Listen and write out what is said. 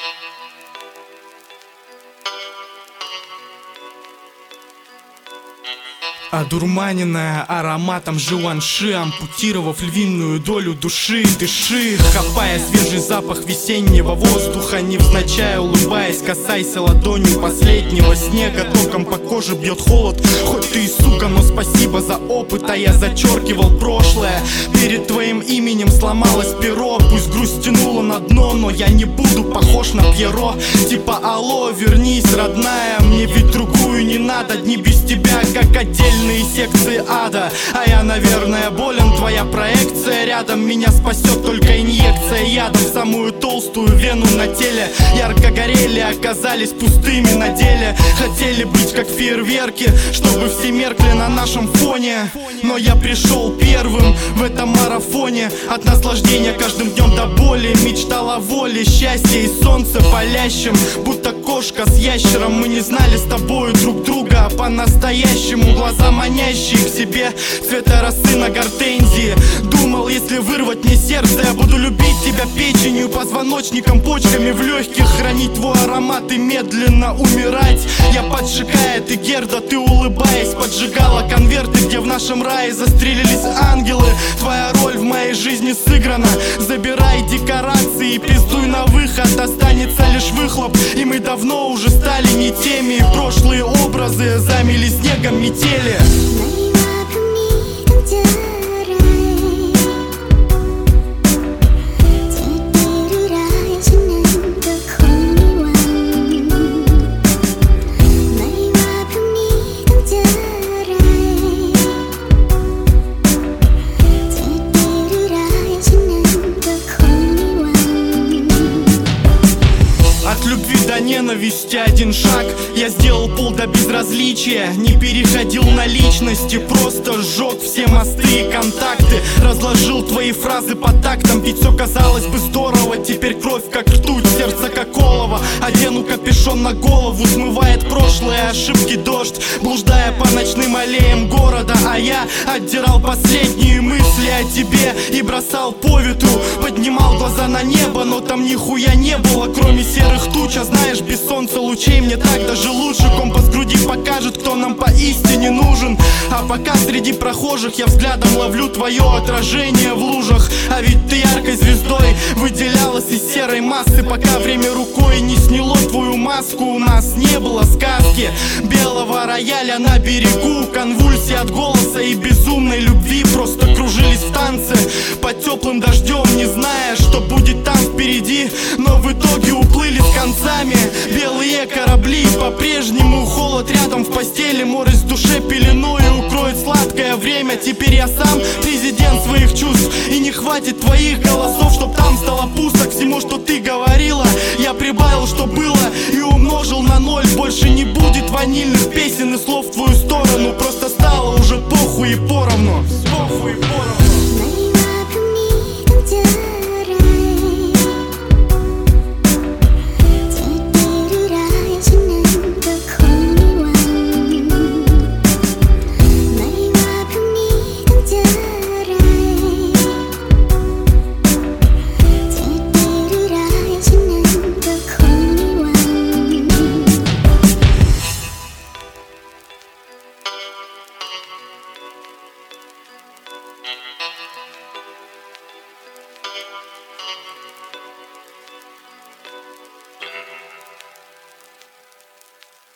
Одурманенная ароматом жуанши, ампутировав львиную долю души, дыши, хапая свежий запах весеннего воздуха, невзначай улыбаясь, касайся ладонью последнего снега. Током по коже бьет холод, хоть ты и сука, но спасибо за опыт, а я зачеркивал прошлое. Перед твоим именем сломалось перо, пусть грусть тянула на дно, но я не буду похож на Пьеро. Типа алло, вернись, родная, мне ведь другую не надо, дни без тебя как отдельные секции ада. А я, наверное, болен, твоя проекция рядом. Меня спасет только инъекция яда в самую толстую вену на теле. Ярко горели, оказались пустыми на деле. Хотели быть как фейерверки, чтобы все меркли на нашем фоне. Но я пришел первым в этом марафоне. От наслаждения каждым днем до боли. Мечтал о воле, счастье и солнце палящем. Будто кошка с ящером. Мы не знали с тобою друг друга, а по-настоящему глаза манящие к себе, цвета росы на гортензии. Думал, если вырвать мне сердце, я буду любить тебя печенью, позвоночником, почками в легких, хранить твой аромат и медленно умирать. Я поджигает и Герда, ты улыбаясь поджигала конверты, где в нашем рае застрелились ангелы. Твоя роль в моей жизни сыграна. Забирай декорации и пиздуй на выход, останется лишь выхлоп. И мы давно уже стали не теми, прошлые образы замели снегом метели. От любви до ненависти один шаг. Я сделал пол до безразличия, не переходил на личности, просто сжег все мосты и контакты. Разложил твои фразы по тактам, ведь все казалось бы здорово. Теперь кровь как ртуть, сердце как олово. Одену капюшон на голову, смывает прошлые ошибки дождь, блуждая по ночным аллеям города. А я отдирал последние мысли о тебе и бросал по ветру. Поднимал глаза на небо, но там нихуя не было, кроме серых туч. А знаешь, без солнца лучей мне так даже лучше. Компас в груди покажет, кто нам поистине нужен. А пока среди прохожих я взглядом ловлю твое отражение в лужах. А ведь ты яркой звездой выделялась из серой массы, пока время рукой не сняло твою маску. У нас не было сказки белого рояля на берегу. Конвульсии от голоса и безумной любви просто кружились в танце под теплым дождем, не зная, что будет там впереди. Но в итоге уплыли с концами белые корабли. По-прежнему холод рядом в постели, морось в душе пеленой укроет сладкое время. Теперь я сам президент своих чувств, и не хватит твоих голосов, чтоб там стало пусто. К всему, что ты говорила, я прибавил, что было, и умножил на ноль. Больше не будет ванильных песен и слов в твою сторону. Просто стало уже похуй и поровну. Похуй и поровну.